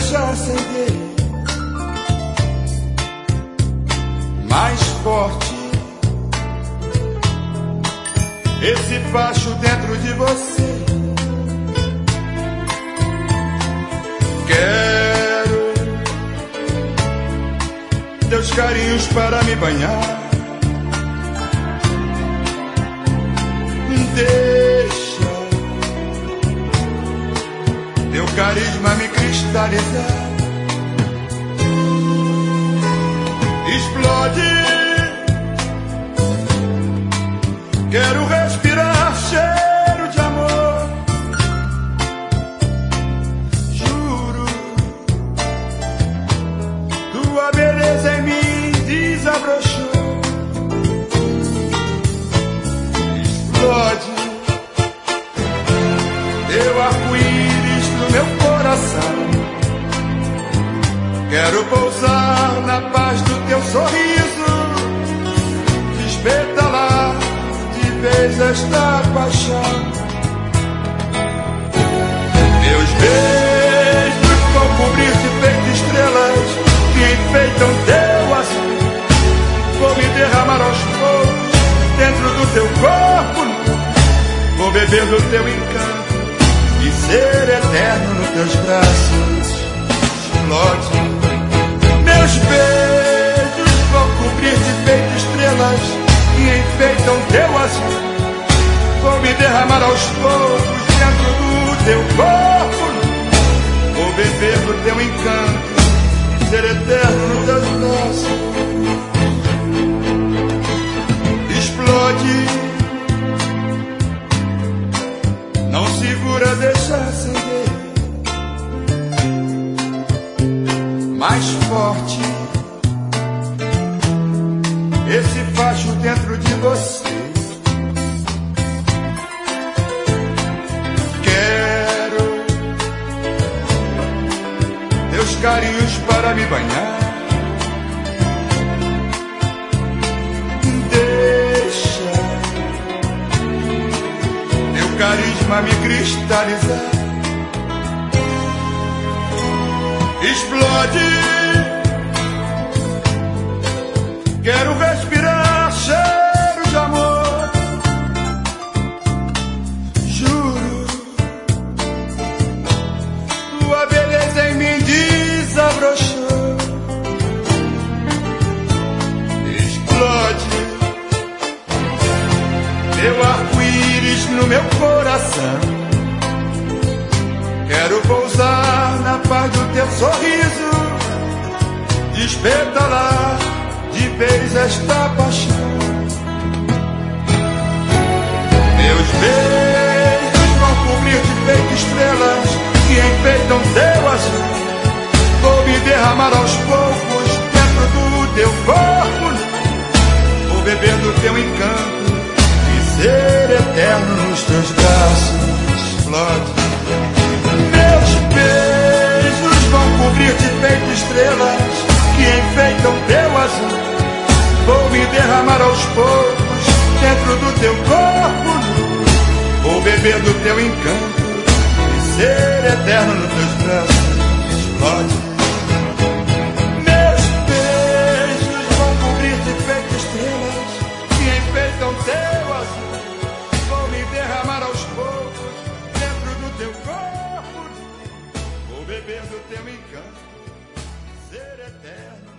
deixar acender mais forte esse facho dentro de você. Quero teus carinhos para me banhar. Deixa teu carisma me cristalizar. Explode, quero respirar cheiro de amor. Juro, tua beleza em mim desabrochou. Explode, teu arco-íris no meu coração. Quero pousar na paz do teu sorriso, despetalar de vez esta paixão. Meus beijos vão cobrir-te feito estrelas que enfeitam teu azul. Vou me derramar aos poucos dentro do teu corpo. Vou beber do teu encanto e ser eterno nos teus braços. Explode. Meus beijos vão cobrir-te feito estrelas que enfeitam teu azul. Vou me derramar aos poucos dentro do teu corpo. Vou beber do teu encanto e ser eterno nos teus braços. Explode, não segura, deixa acender mais forte esse facho dentro de você. Quero teus carinhos para me banhar. Deixa teu carisma me cristalizar. Explode, quero respirar cheiro de amor. Juro, tua beleza em mim desabrochou. Explode, teu arco-íris no meu coração. Quero pousar na paz do teu sorriso, despetalar de vez esta paixão. Meus beijos vão cobrir-te feito estrelas que enfeitam teu azul. Vou me derramar aos poucos dentro do teu corpo. Vou beber do teu encanto e ser eterno nos teus braços. Explode. Meus beijos vão cobrir-te feito estrelas que enfeitam teu azul. Vou me derramar aos poucos dentro do teu corpo. Vou beber do teu encanto e ser eterno nos teus braços. Explode. Meus beijos vão cobrir-te feito estrelas que enfeitam teu azul. Vou me derramar aos poucos dentro do teu corpo. Vou beber do teu encanto, ser eterno.